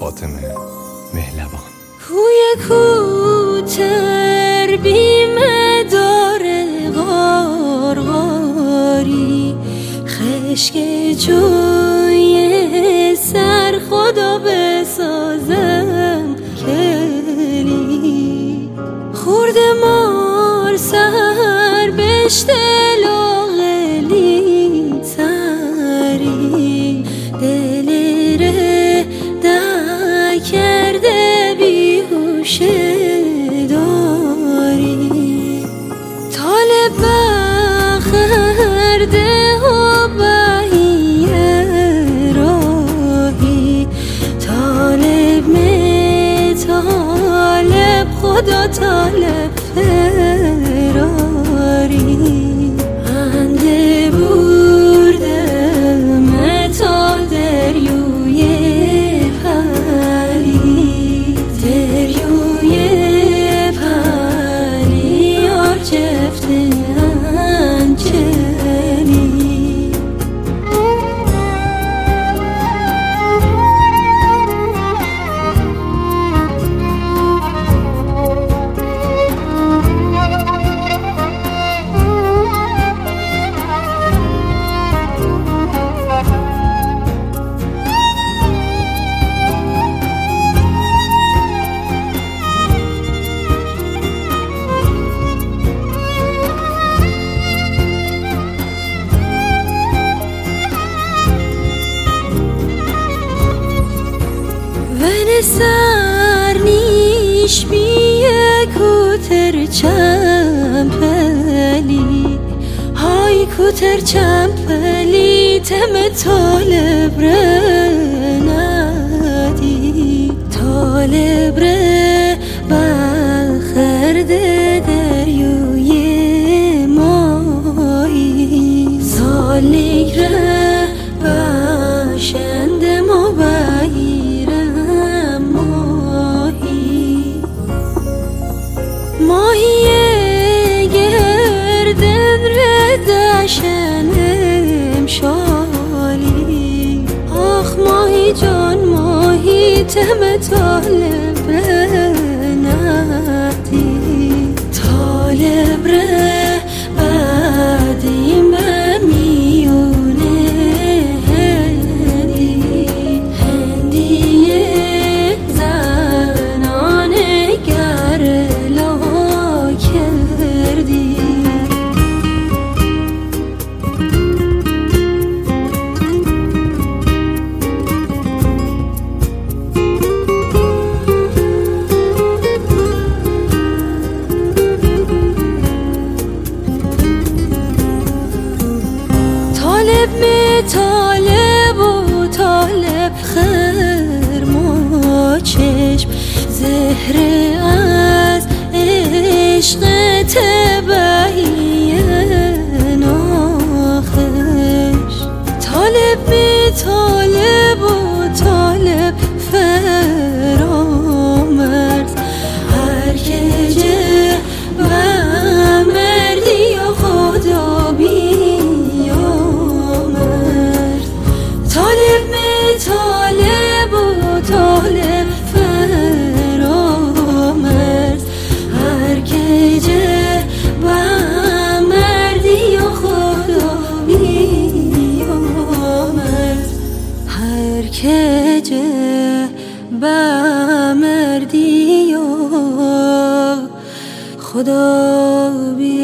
فاطمه مهلبان. کوی کوتر بیمه داره غارغاری، خشک جوی سر خدا بسازم کلی، خورد مار سر بشت لاغلی تری، دل ره در کرده بیهوشه داری، طالب بخرده و بهیه راهی، طالب می طالب خدا طالب فراری، انده بردم تا دریوی پری، دریوی پری آر جفته انجلی. سر نیش بیه کوتر چمپلی، های کوتر چمپلی تم طالب ره ندی، طالب ره بخرده دریوی مایی، سالیک ره بشنده مبایی، ماهی گردن ردشن امشالی، آخ ماهی جان ماهی تم طالب ندی، طالب ره بعدیم بمیونه هندیه زنانه گرلا کردی. طالب می طالب و طالب خرما چشم، زهر از عشق تبعیه ناخش، طالب می طالب و طالب فرامرز، هر که جه و مردی و خدا بیامرز، طالب می طالب و طالب فرامرز، هر که جه و مردی و خدا بیامرز، هر که جه و مردی و خدا بیامرز.